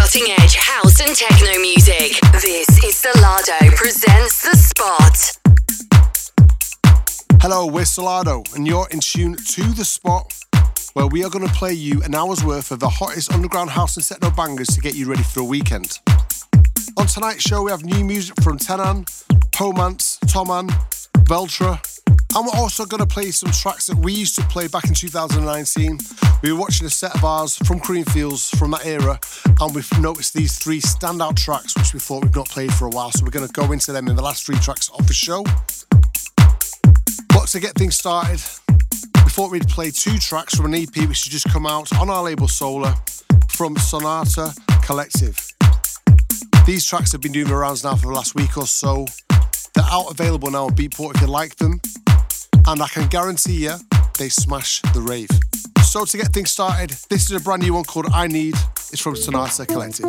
cutting-edge house and techno music. This is Solardo presents The Spot. Hello, we're Solardo, and you're in tune to The Spot, where we are going to play you an hour's worth of the hottest underground house and techno bangers to get you ready for the weekend. On tonight's show, we have new music from Tenan, Pomance, Toman, Veltra, and we're also going to play some tracks that we used to play back in 2019. We were watching a set of ours from Creamfields from that era, and we've noticed these three standout tracks which we thought we've not played for a while, so we're going to go into them in the last three tracks of the show. But to get things started, we thought we'd play two tracks from an EP which has just come out on our label Solar from Sonata Collective. These tracks have been doing the rounds now for the last week or so. They're out available now on Beatport if you like them, and I can guarantee you they smash the rave. So to get things started, this is a brand new one called I Need. It's from Sonata Collective.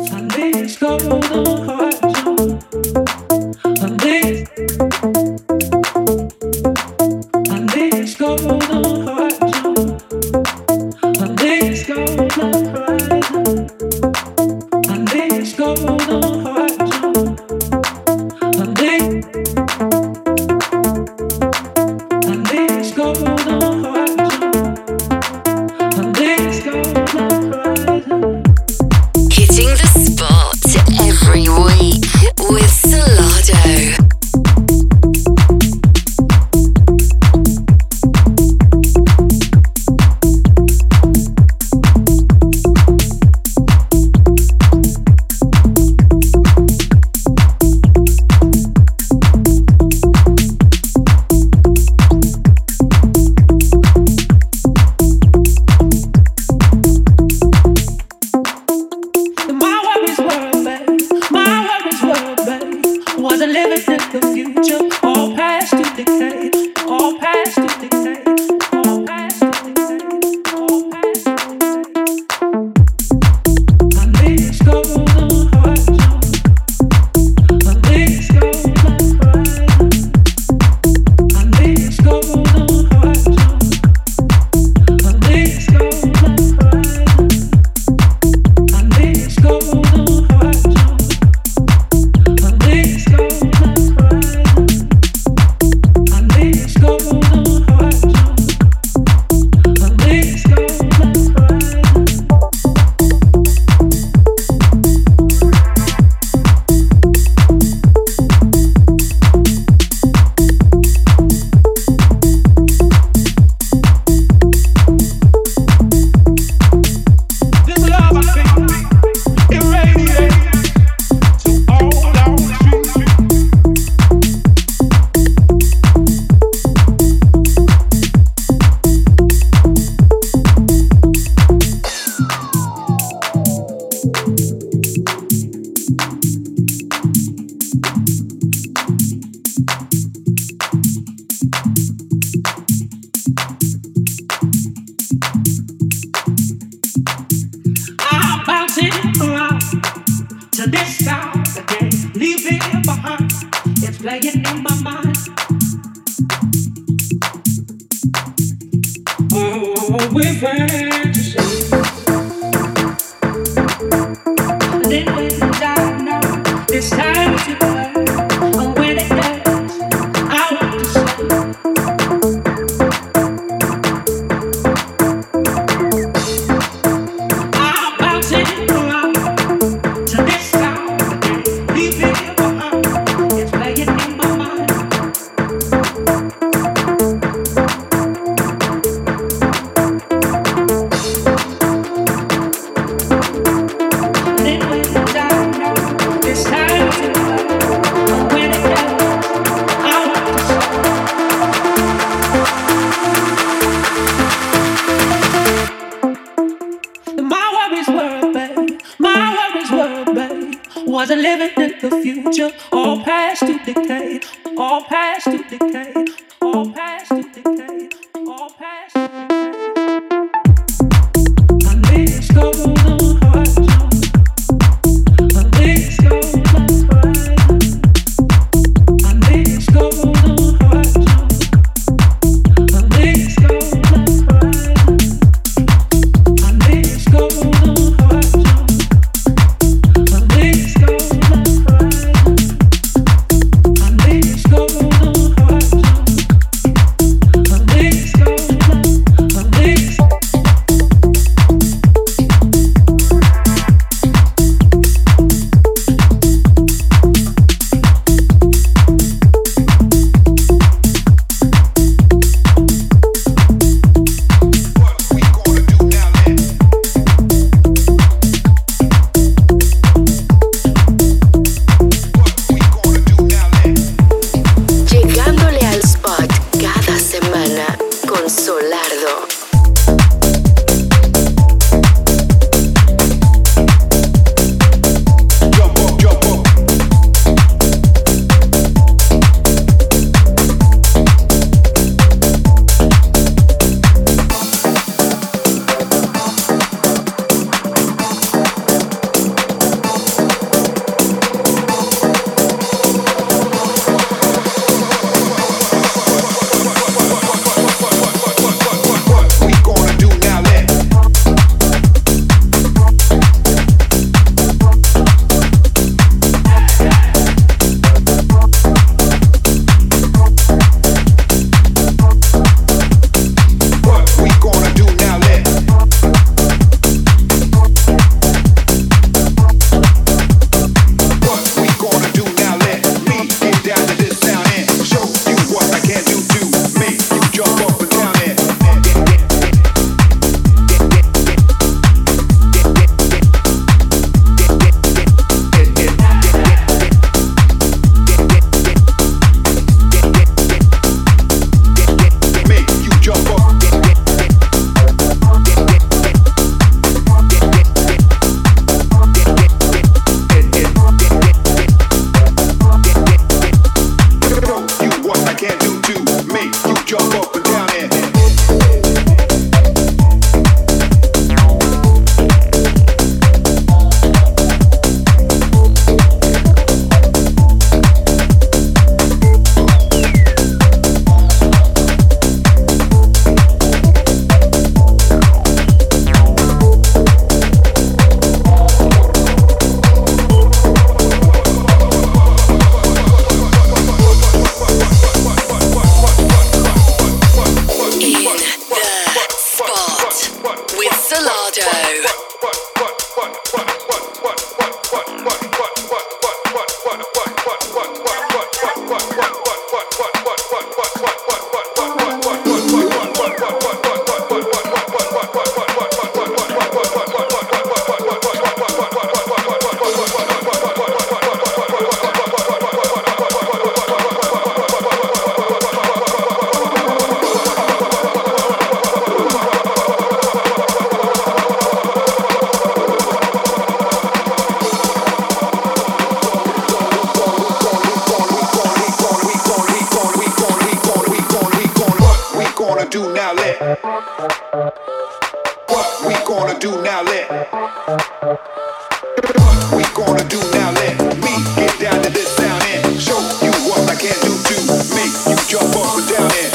gonna do now? Let me get down to this sound and show you what I can do to make you jump up and down and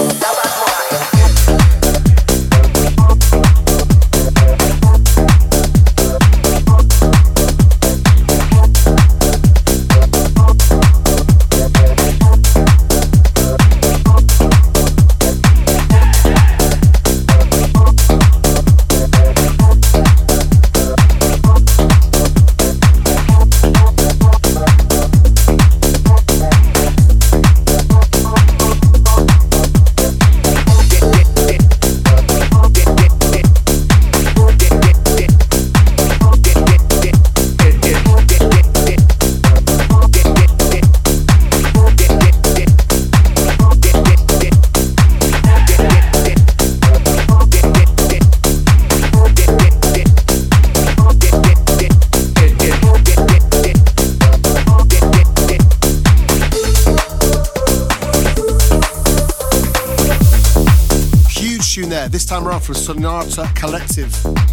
this time around from Sonata Collective.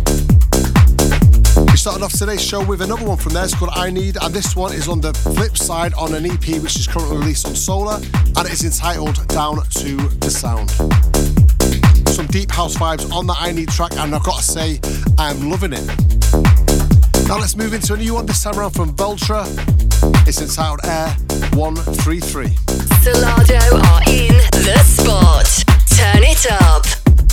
We started off today's show with another one from there. It's called I Need, and this one is on the flip side on an EP which is currently released on Solar, and it is entitled Down to the Sound. Some deep house vibes on the I Need track, and I've got to say, I'm loving it. Now let's move into a new one, this time around from Vultra. It's entitled Air 133. Solardo are in the spot. Turn it up.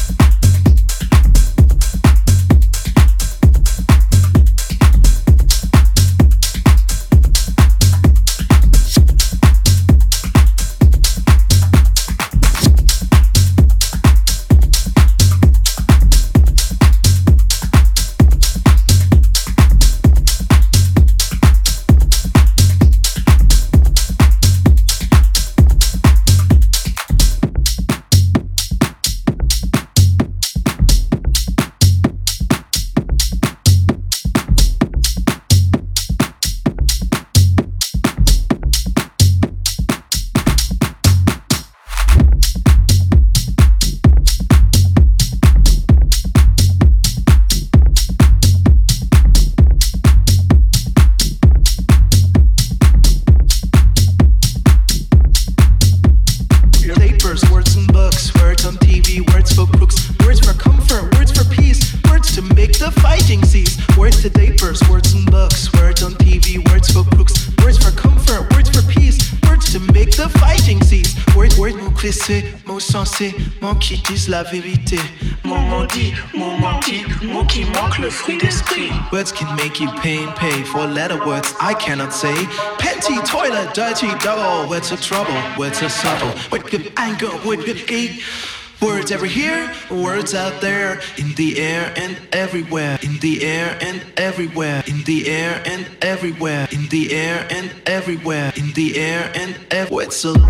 Mots qui disent la vérité. Mon dit, mon menti, mots qui manquent le fruit d'esprit. Words can make you pay for letter words I cannot say. Panty, toilet, dirty, double. Words are trouble, words are subtle. Word good anger, word good hate. Words ever here, words out there, in the air and everywhere, in the air and everywhere, in the air and everywhere, in the air and everywhere, in the air and everywhere.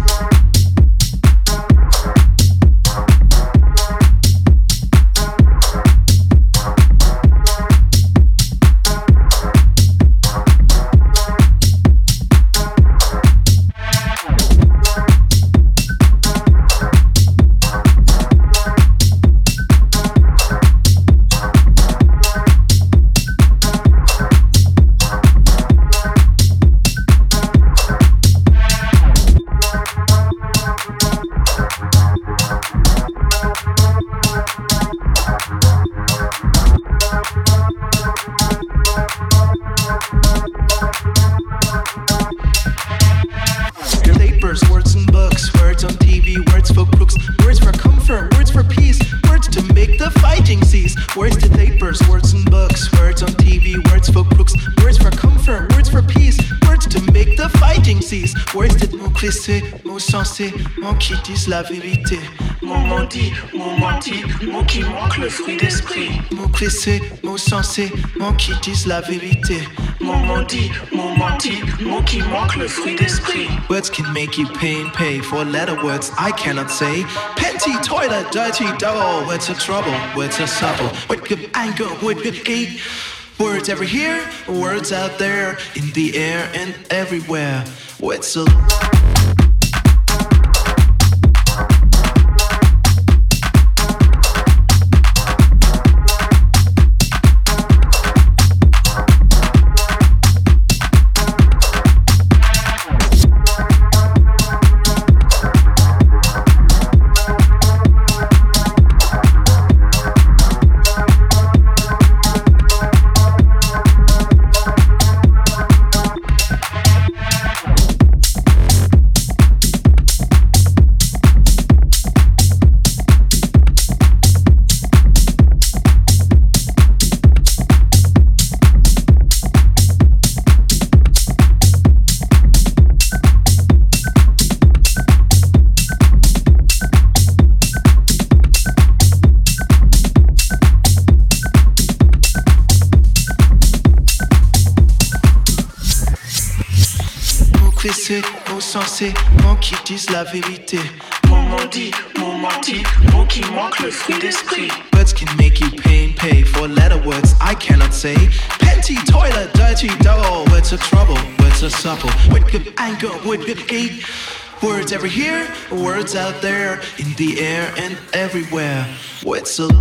Mots qui disent la vérité. Mon dit, mon menti, mots qui manquent le fruit d'esprit. Mots pressés, mots sensés, mots qui disent la vérité. Mon dit, mon menti, mots qui manquent le fruit d'esprit. Words can make you pay for letter words I cannot say. Panty, toilet, dirty, double. Words are trouble, words are subtle. Word good anger, word good hate. Words ever here, words out there, in the air and everywhere. Words are pressé, mon sensé, mon qui disent la vérité. Mon maudit, mon menti, mon qui manque le fruit d'esprit. Words can make you pay for letter words I cannot say. Panty, toilet, dirty dog. Words are trouble, words are supple. With good anger, with good hate. Words ever here, words out there, in the air and everywhere. Words are...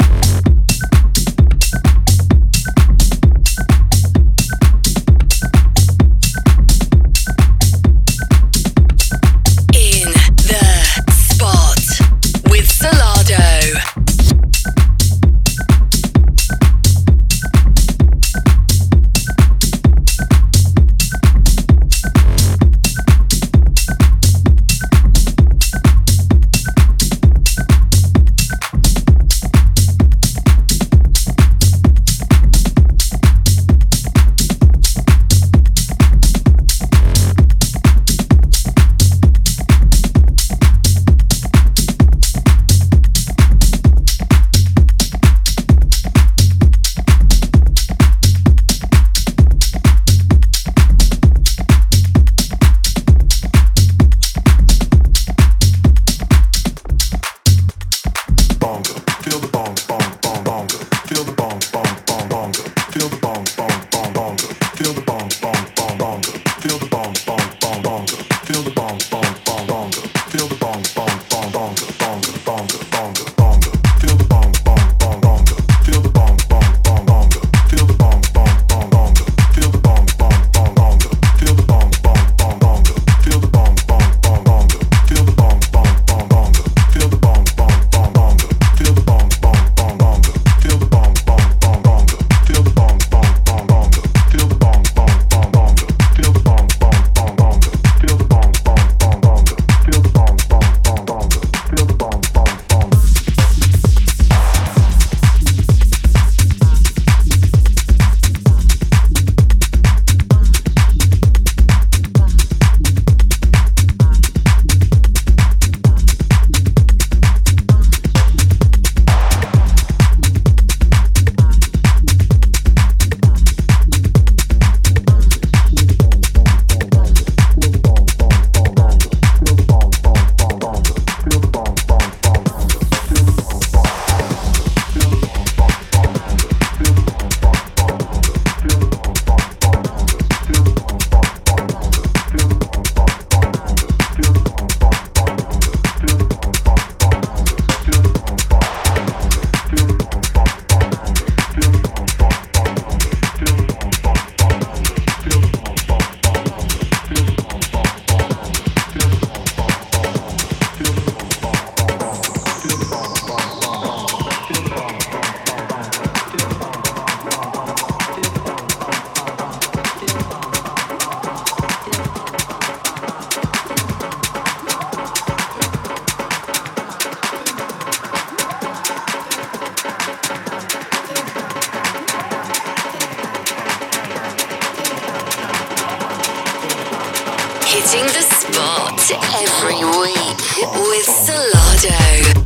Hitting the spot every week with Solardo.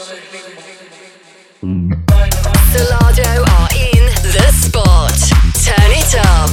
Solardo are in the spot. Turn it up.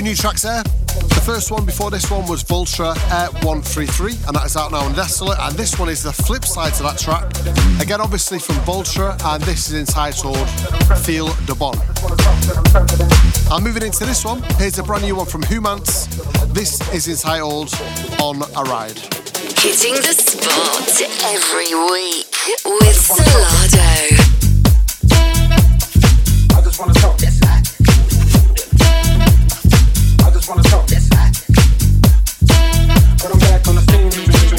new tracks there. The first one before this one was Vulture Air 133, and that is out now on Desolate. And this one is the flip side to that track. Again, obviously from Vulture, and this is entitled Feel the Bon. And moving into this one, here's a brand new one from Humans. This is entitled On a Ride. Hitting the spot every week with Solardo. I just wanna talk. I just wanna talk. But I'm back on the scene.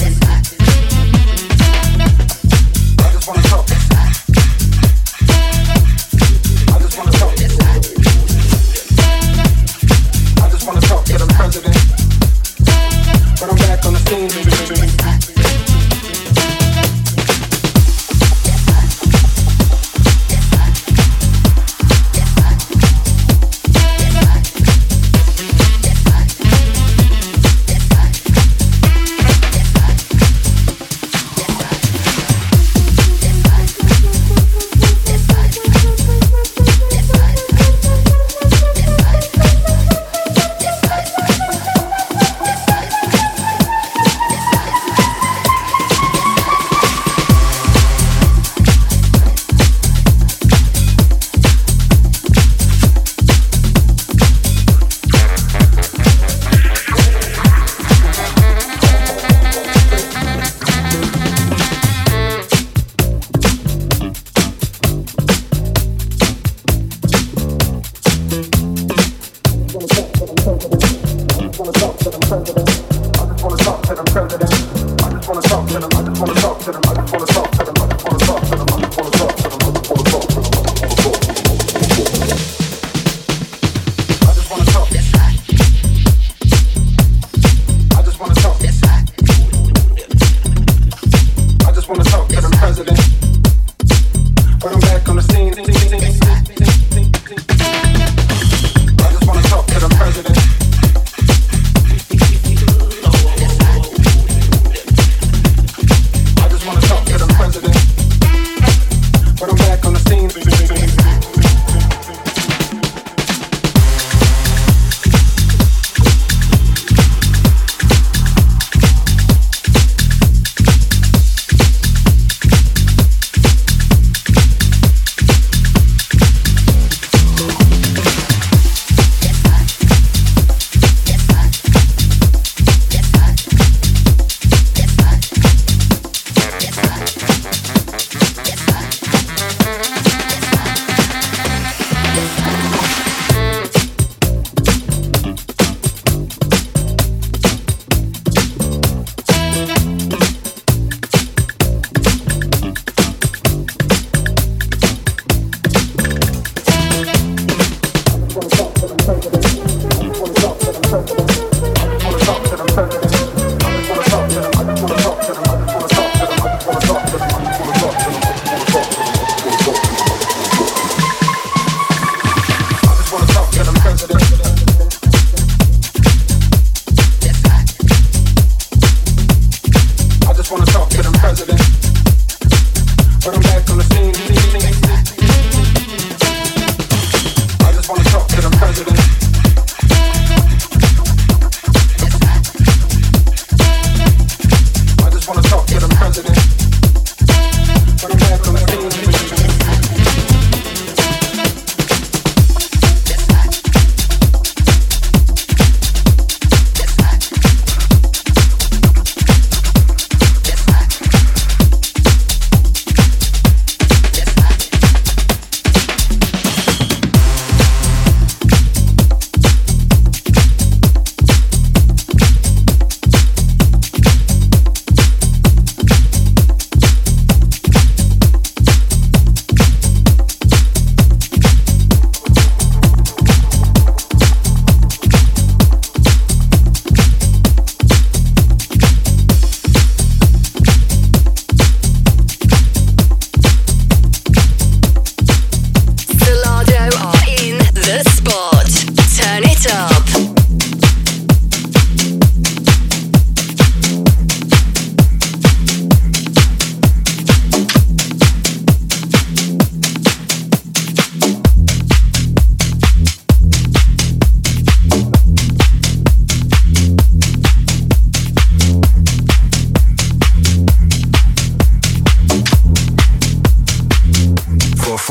I just wanna talk. I just wanna talk. I just wanna talk to the president. But I'm back on the scene.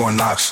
4 knocks.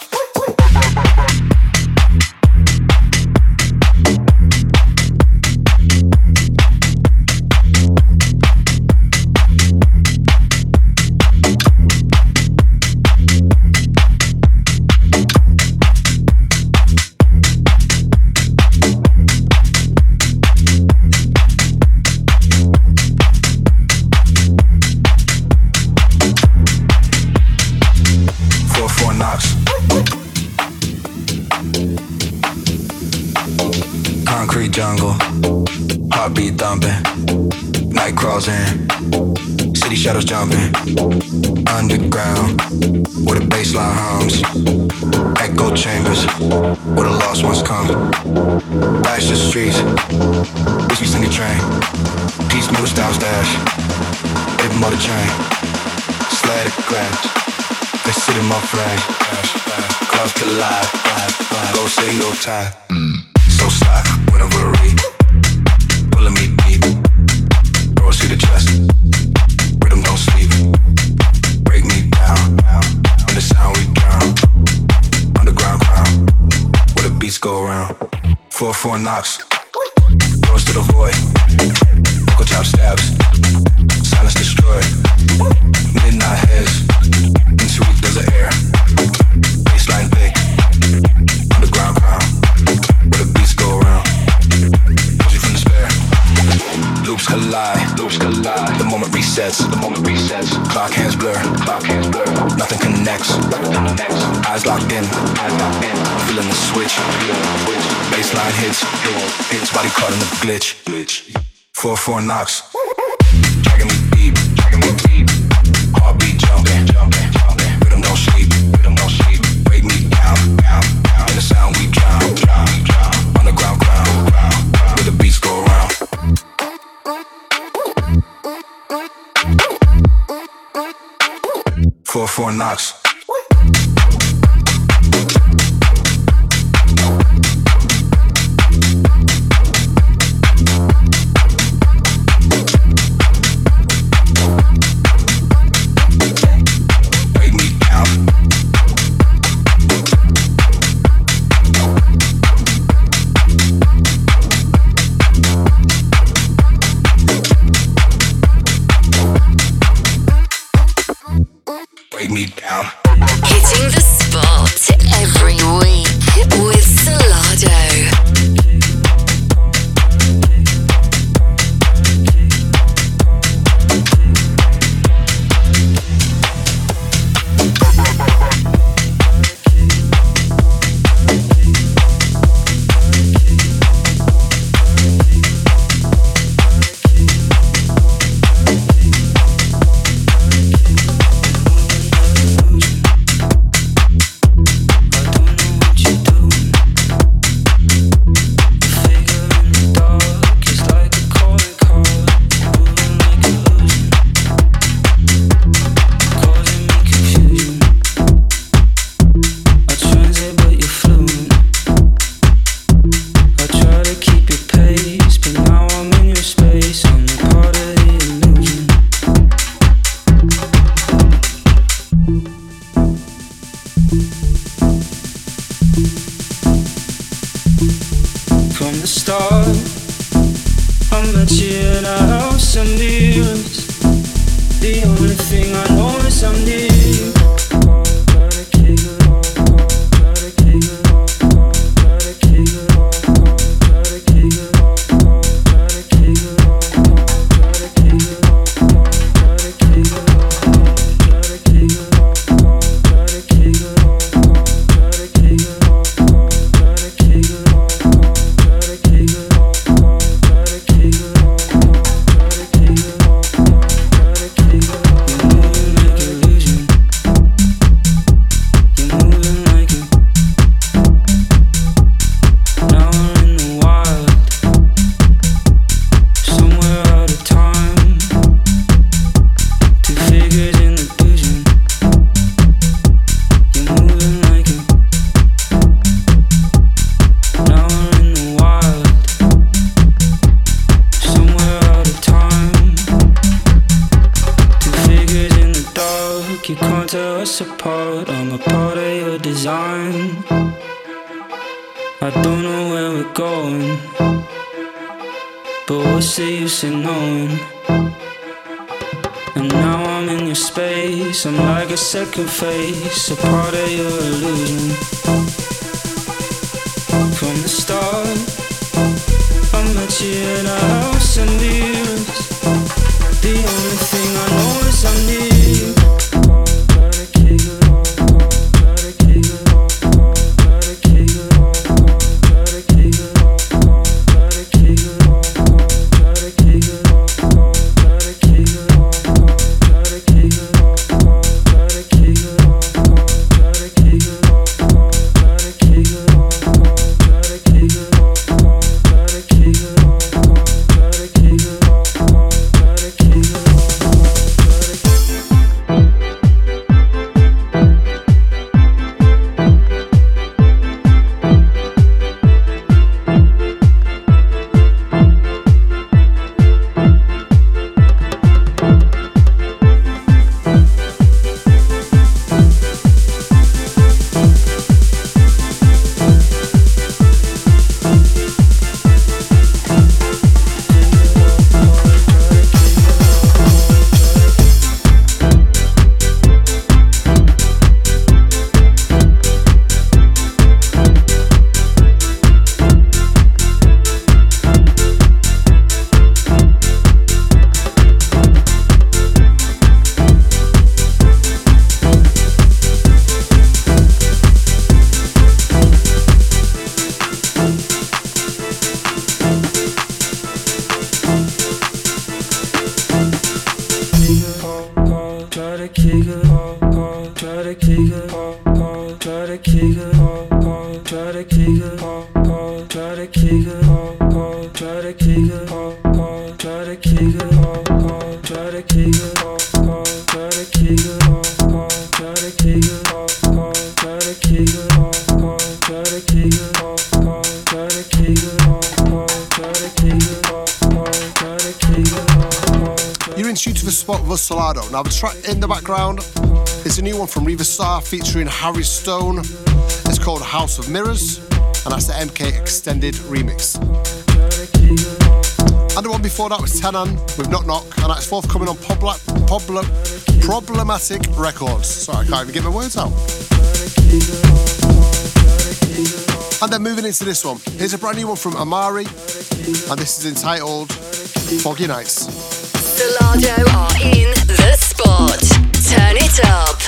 Concrete jungle, heartbeat thumping, night crawls in, city shadows jumping, underground, where the bassline hums, echo chambers, where the lost ones come, bash the streets, bitch me Sunday train, peace motor style stash, hip motor chain, slide glass, they sit in my frame, clouds collide, go say no time. So sly, whenever I read, pulling me deep, throw us to the chest, rhythm don't sleep, break me down, when the sound we drown, underground crown, where the beats go around, 4 knocks, throw us to the void, vocal chop stabs, silence destroyed, midnight heads, into it there's an air, baseline big, underground crown, where the beats go around, pulls you from despair. Loops collide, the moment resets, clock hands blur, nothing connects, eyes locked in, feeling the switch, baseline hits, body caught in the glitch, 4 knocks, dragging me deep, heartbeat jumping, rhythm don't sleep, break me down, in the sound we drown, underground crown, where the beats go around. 4 knocks. Break me down. Break me down. Hitting the spot every week with Solardo. You can't tear us apart. I'm a part of your your design. I don't know where we're going, but what's the use in knowing? And now I'm in your space, I'm like a second face, a part of your illusion. From the start, I met you in a house in the years. The only thing I know is I need you. Solado. Now the track in the background is a new one from Riva Starr featuring Harry Stone. It's called House of Mirrors, and that's the MK Extended remix. And the one before that was Tenan with Knock Knock, and that's forthcoming on Problematic Records. Sorry, I can't even get my words out. And then moving into this one, here's a brand new one from Amari, and this is entitled Foggy Nights. Solardo are in the spot. Turn it up.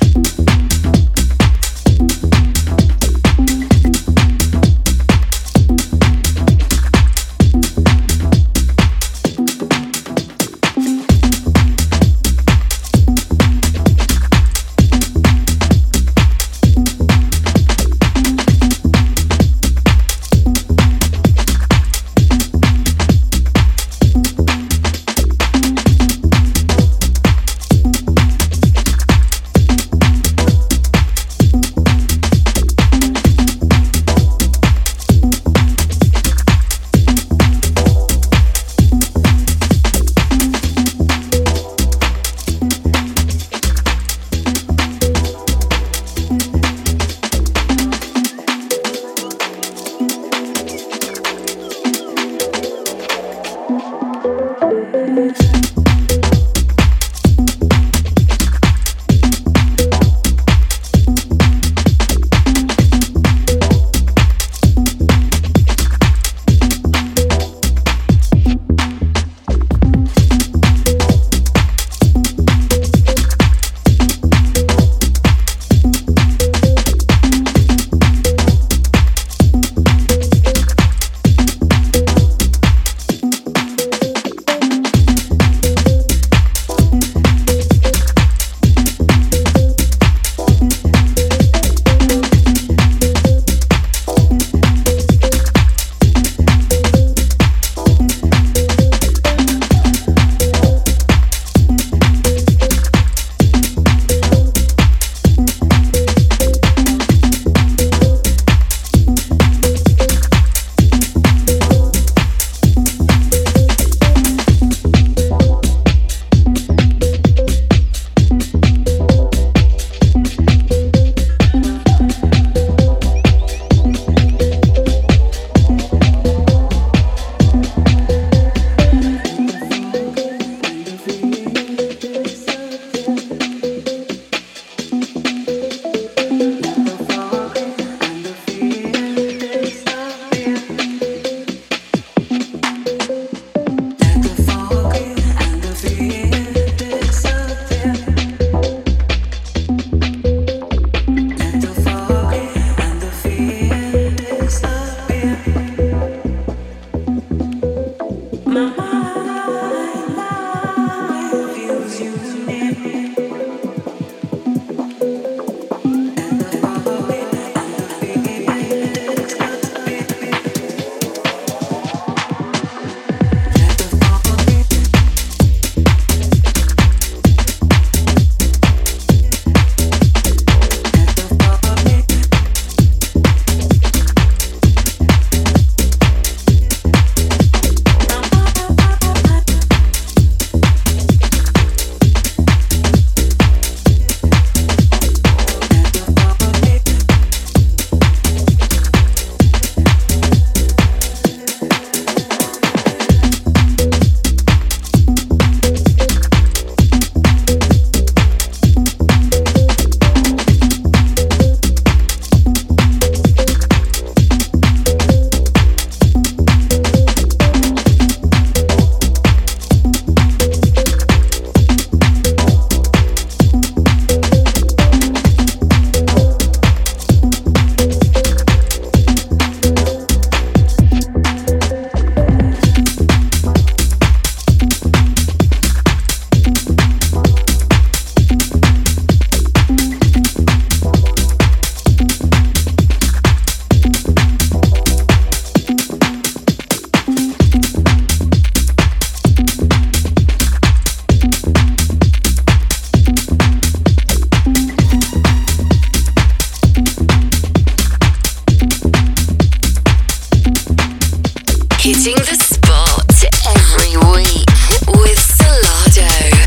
Hitting the spot every week with Solardo.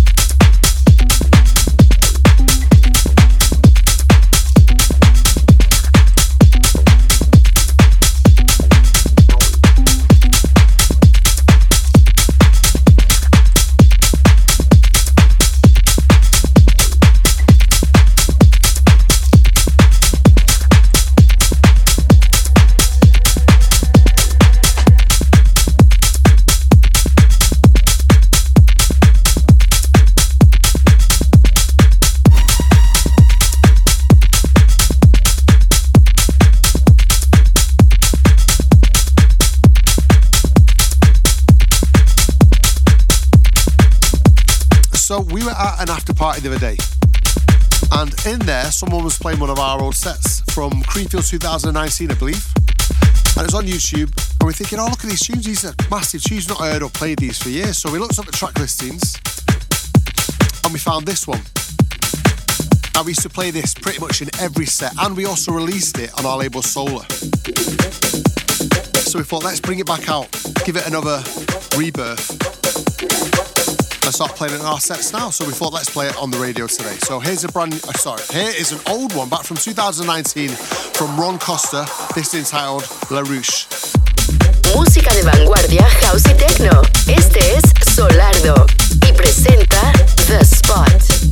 So we were at an after party the other day, and in there someone was playing one of our old sets from Creamfield 2019, I believe, and it was on YouTube, and we're thinking, oh, look at these tunes, these are massive tunes, not heard or played these for years. So we looked up the track listings and we found this one. Now, we used to play this pretty much in every set, and we also released it on our label Solar. So we thought, let's bring it back out, give it another rebirth, and start playing it in our sets now. So we thought, let's play it on the radio today. So here's a here is an old one back from 2019 from Ron Costa. This is entitled La Ruche. Música de vanguardia, house y techno. Este es Solardo y presenta The Spot.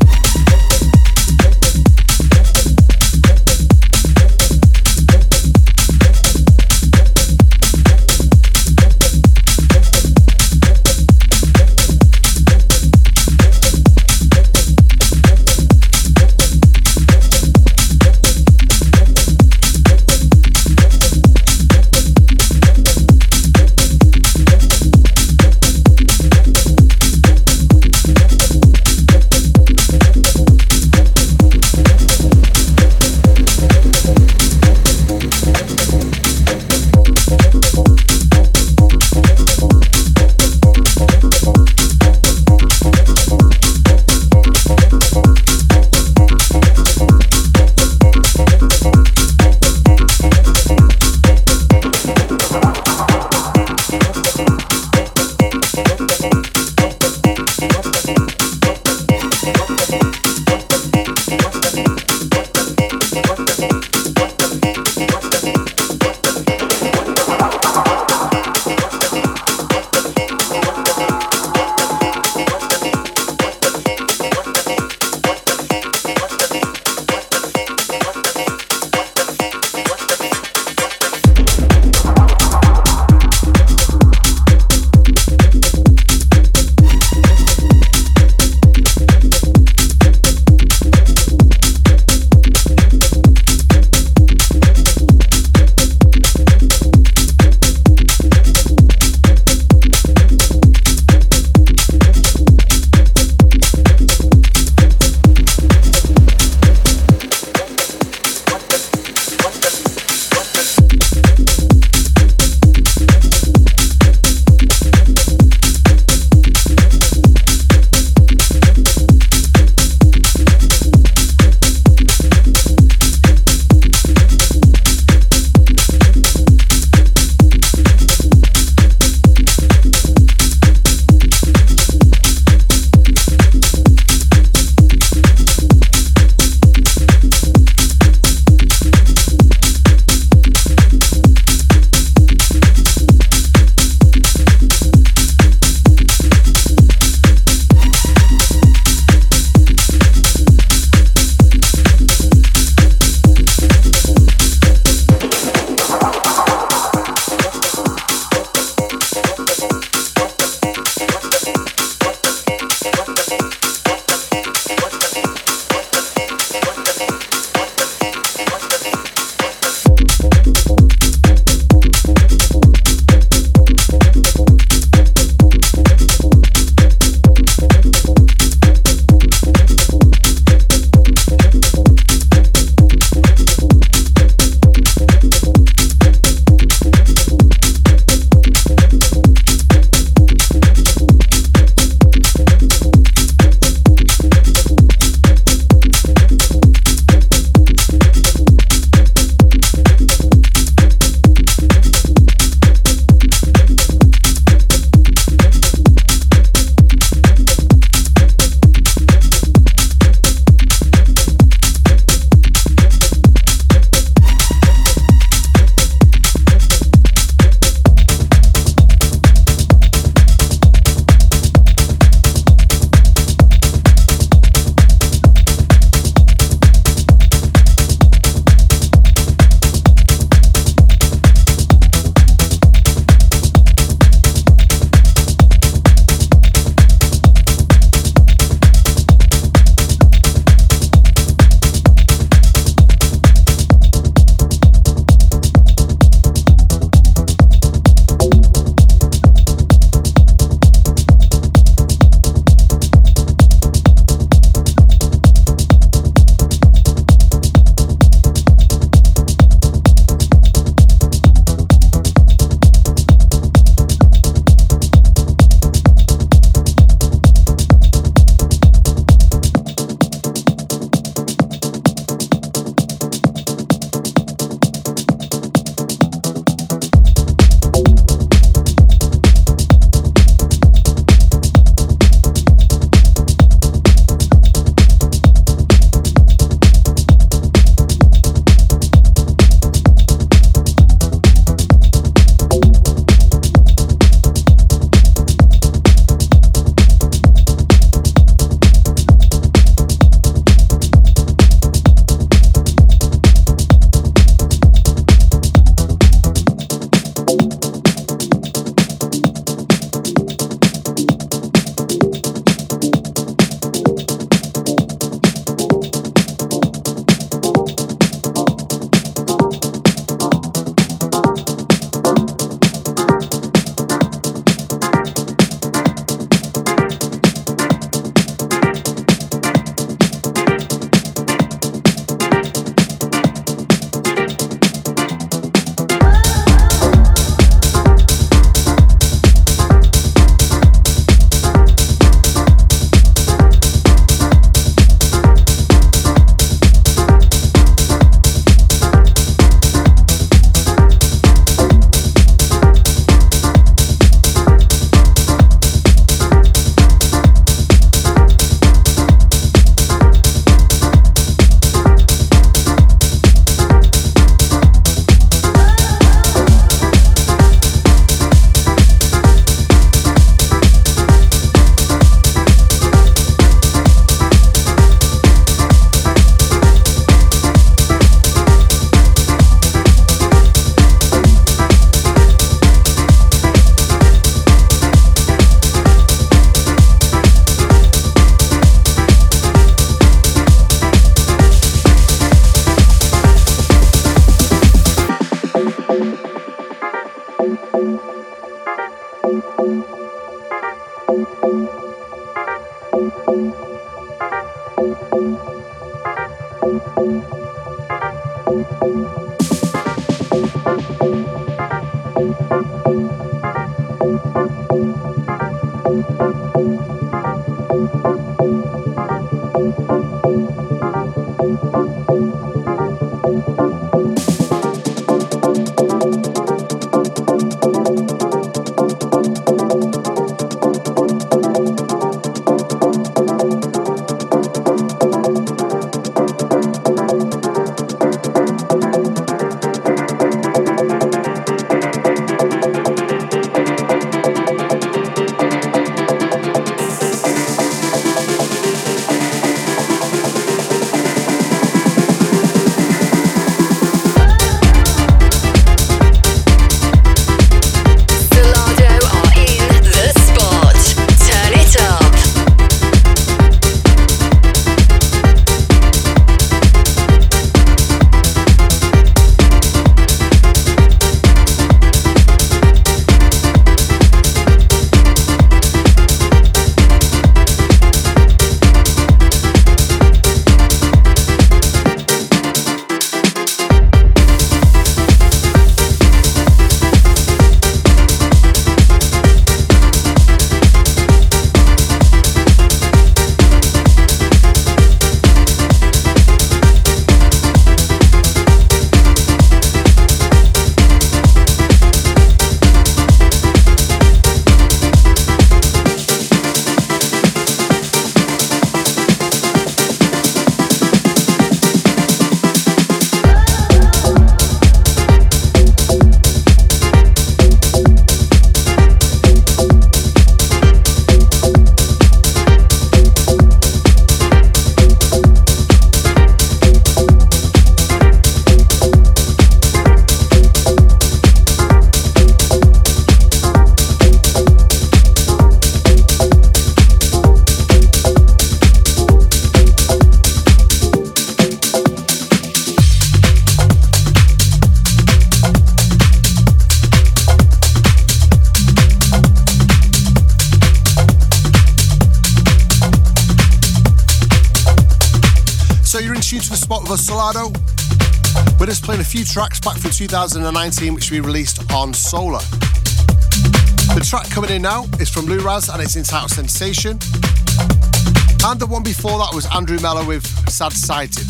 tuned to The Spot with us, Solardo. We're just playing a few tracks back from 2019 which we released on Solar. The track coming in now is from Lou Raz and it's entitled Sensation. And the one before that was Andrew Mellor with Sad Sighted.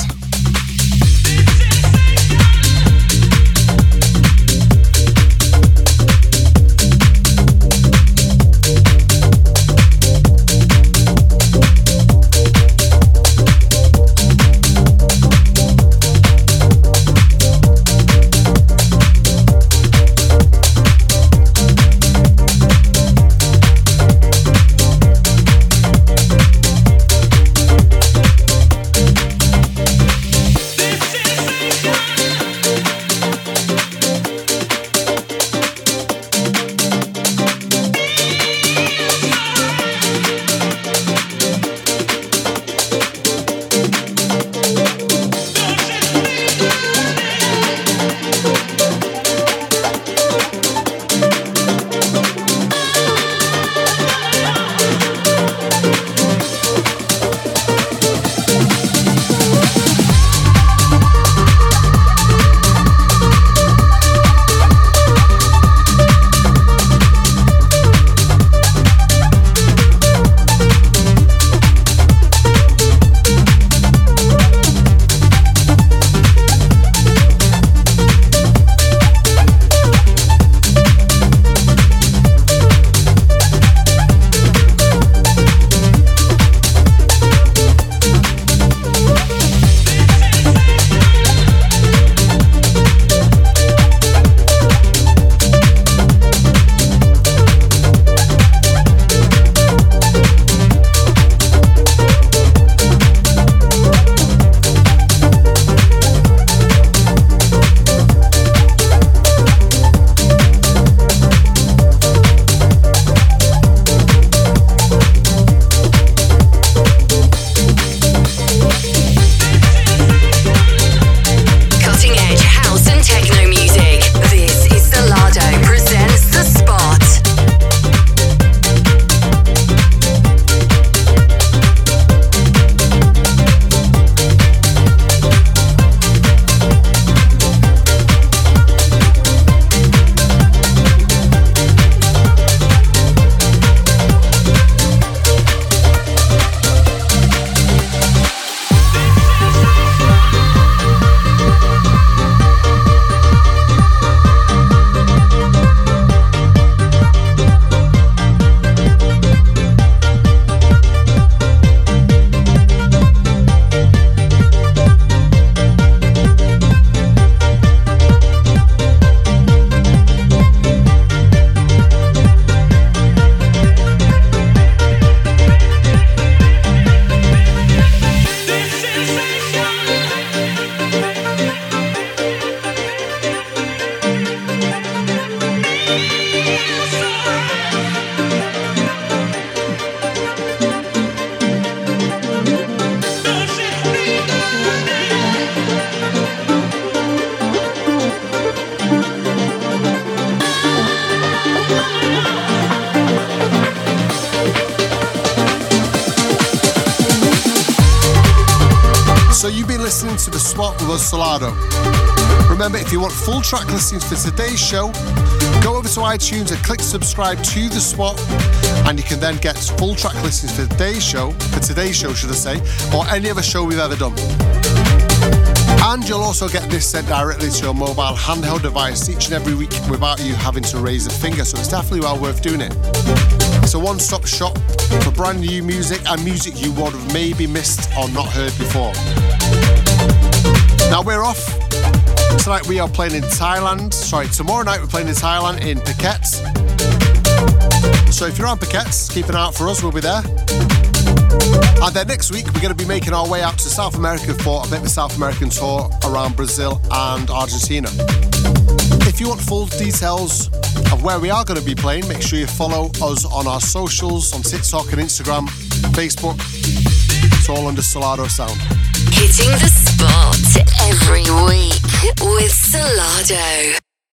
Listening to The Spot with us, Solardo. Remember, if you want full track listings for today's show, go over to iTunes and click subscribe to The Spot, and you can then get full track listings for today's show, should I say, or any other show we've ever done. And you'll also get this sent directly to your mobile handheld device each and every week without you having to raise a finger, so it's definitely well worth doing it. It's a one-stop shop for brand new music and music you would have maybe missed or not heard before. Now we're off. Tonight we are playing in Thailand. Tomorrow night we're playing in Thailand in Phuket. So if you're on Phuket, keep an eye out for us, we'll be there. And then next week we're going to be making our way out to South America for a bit of a South American tour around Brazil and Argentina. If you want full details of where we are going to be playing, make sure you follow us on our socials, on TikTok and Instagram, Facebook. It's all under Solardo Sound. Hitting the spot every week with Solardo.